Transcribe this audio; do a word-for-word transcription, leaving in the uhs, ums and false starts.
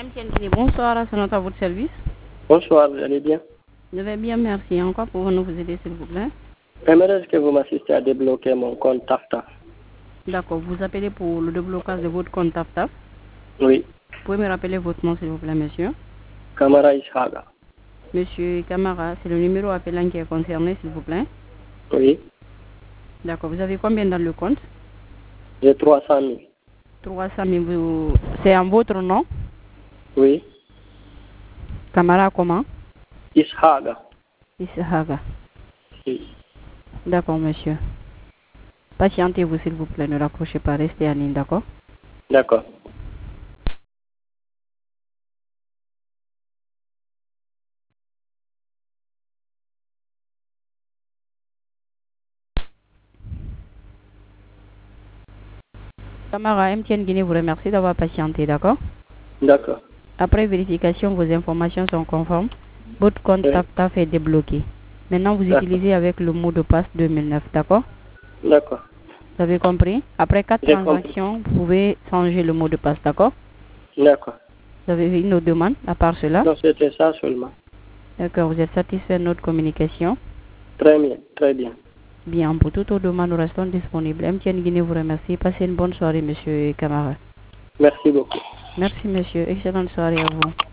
M T N Guinée, bonsoir, c'est notre à votre service. Bonsoir, vous allez bien? Je vais bien, merci. En quoi pouvons-nous vous aider, s'il vous plaît? J'aimerais que vous m'assistiez à débloquer mon compte TAFTAF. D'accord, vous appelez pour le déblocage de votre compte TAFTAF? Oui. Vous pouvez me rappeler votre nom, s'il vous plaît, monsieur? Kamara Ishaga. Monsieur Kamara, c'est le numéro appelant qui est concerné, s'il vous plaît? Oui. D'accord, vous avez combien dans le compte? J'ai trois cent mille. trois cent mille, vous... c'est en votre nom? Oui. Kamara comment? Ishaga. Ishaga. Oui. D'accord, monsieur. Patientez-vous, s'il vous plaît, ne raccrochez pas, restez en ligne, d'accord? D'accord. Kamara, M T N Guinée vous remercie d'avoir patienté, d'accord? D'accord. Après vérification, vos informations sont conformes. Votre compte Oui. TAFTAF est débloqué. Maintenant, vous utilisez avec le mot de passe deux mille neuf, d'accord? D'accord. Vous avez compris? Après quatre J'ai compris. transactions, vous pouvez changer le mot de passe, d'accord? D'accord. Vous avez une autre demande à part cela? Donc c'était ça seulement. D'accord, vous êtes satisfait de notre communication? Très bien, très bien. Bien, pour toute autre demande, nous restons disponibles. M T N Guinée vous remercie. Passez une bonne soirée, monsieur Kamara. Merci beaucoup. Merci, monsieur. Excellente soirée à vous.